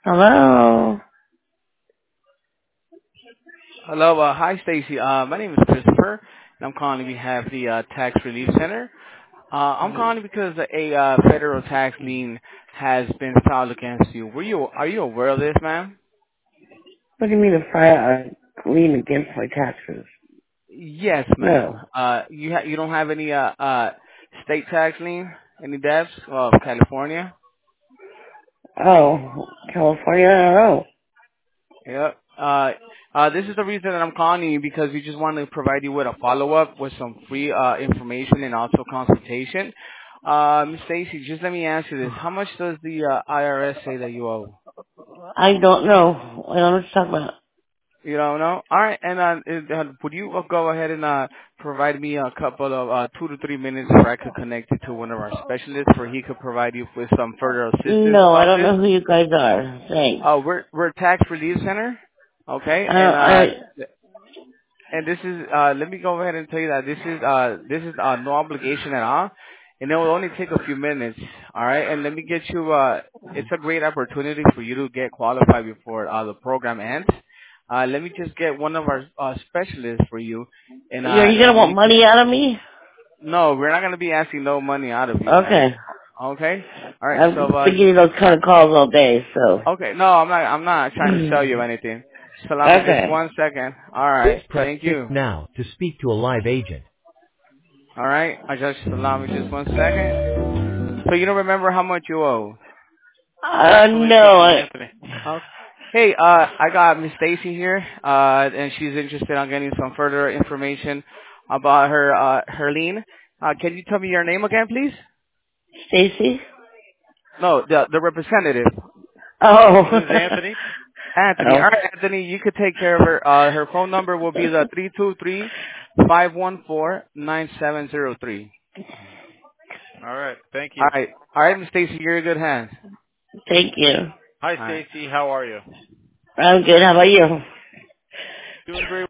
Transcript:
Hello. Hello, hi Stacy. My name is Christopher, and I'm calling on behalf of the Tax Relief Center. I'm calling because a federal tax lien has been filed against you. Are you aware of this, ma'am? What do you mean to file a lien against my taxes? Yes, ma'am. No. You don't have any state tax lien, any debts of California? Oh, California? I don't know. Yep. This is the reason that I'm calling you because we just want to provide you with a follow-up with some free information and also consultation. Ms. Stacy, just let me ask you this. How much does the IRS say that you owe? I don't know. I don't know what you're talking about. You don't know? All right. And would you go ahead and provide me a couple of 2 to 3 minutes where I could connect you to one of our specialists where he could provide you with some further assistance No, I about don't this? know who you guys are. Thanks. We're a tax relief center. Okay. I And this is let me go ahead and tell you that this is no obligation at all, and it will only take a few minutes. All right, and let me get you. It's a great opportunity for you to get qualified before the program ends. Let me just get one of our specialists for you, are you gonna and want we can. money out of me? No, we're not going to be asking no money out of you, ma'am. Okay. Okay. All right. I've So been getting those kind of calls all day, so. okay. No, I'm not trying to sell you anything. Just allow me just Okay. 1 second. All Please right. press Thank 6 you. now to speak to a live agent. All right. I just allow me just 1 second. So you don't remember how much you owe? No, Okay. Hey, I got Miss Stacy here, and she's interested on getting some further information about her lien. Can you tell me your name again, please? Stacy? No, the representative. Oh. Anthony. All Oh. right, Anthony, you could take care of her. Her phone number will be the 323-514-9703. All right, Miss Stacy, you're in good hands. Thank you. All right. I'm good. How about you?